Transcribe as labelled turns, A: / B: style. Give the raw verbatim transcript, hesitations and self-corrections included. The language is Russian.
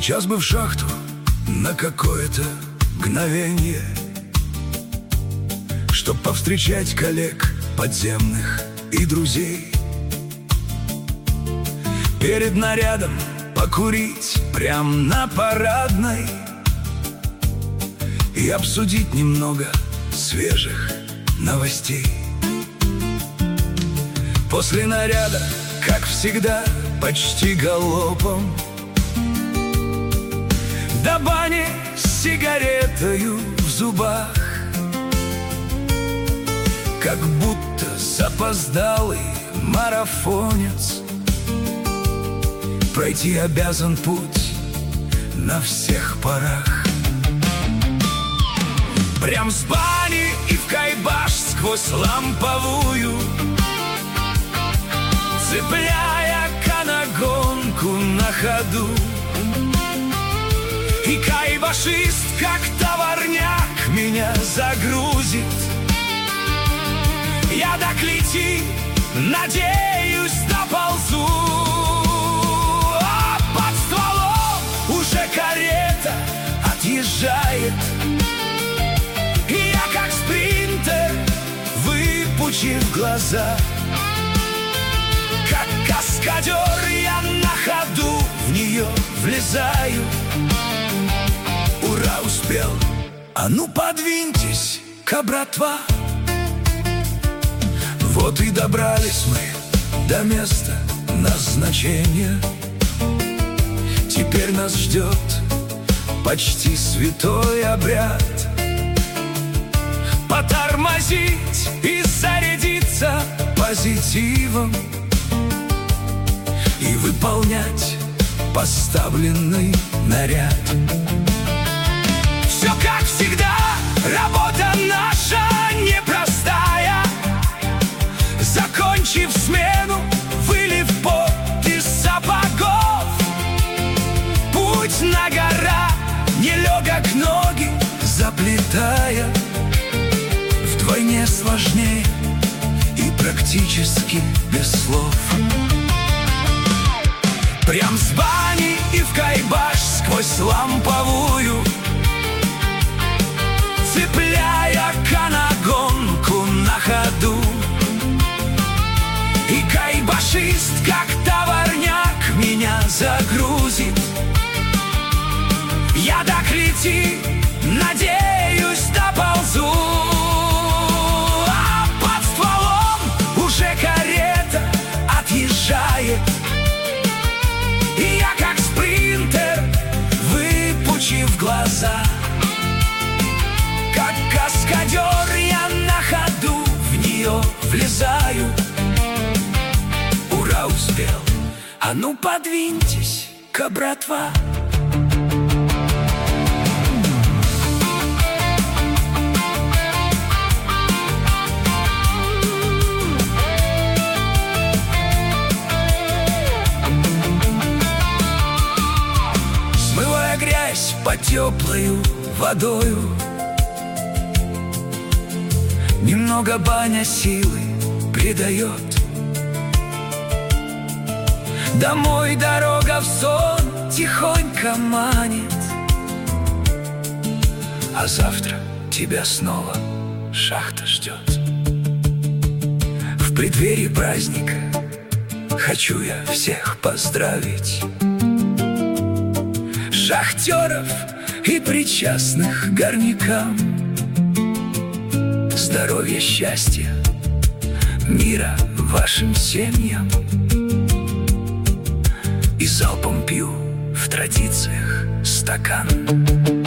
A: Сейчас бы в шахту на какое-то мгновенье, чтоб повстречать коллег подземных и друзей. Перед нарядом покурить прям на парадной и обсудить немного свежих новостей. После наряда, как всегда, почти галопом до бани с сигаретою в зубах, как будто запоздалый марафонец пройти обязан путь на всех парах. Прям с бани и в кайбаш сквозь ламповую, цепляя канагонку на ходу. И кайбашист, как товарняк, меня загрузит. Я до клети, надеюсь, доползу. А под стволом уже карета отъезжает. И я, как спринтер, выпучив глаза, как каскадер, я на ходу в нее влезаю. Ура, успел! А ну подвиньтесь, ка, братва! Вот и добрались мы до места назначения. Теперь нас ждет почти святой обряд. Потормозить и зарядиться позитивом и выполнять поставленный наряд. Все как всегда, работа наша непростая. Закончив смену, вылив пот из сапогов, путь на гора нелегок, ноги заплетая, вдвойне сложнее и практически без слов. Прям с бани и в кайбаш сквозь ламповую, цепляя канагонку на ходу. И кайбашист, как товарняк, меня загрузит. Я до клети, надеюсь, доползу. А под стволом уже карета отъезжает. И я, как спринтер, выпучив глаза, как каскадер, я на ходу в нее влезаю. Ура, успел! А ну подвиньтесь, ка, братва! Смывая грязь по теплою водою, немного баня силы придает. Домой дорога в сон тихонько манит, а завтра тебя снова шахта ждет. В преддверии праздника хочу я всех поздравить, шахтеров и причастных горнякам. Здоровья, счастья, мира вашим семьям. И залпом пью в традициях стакан.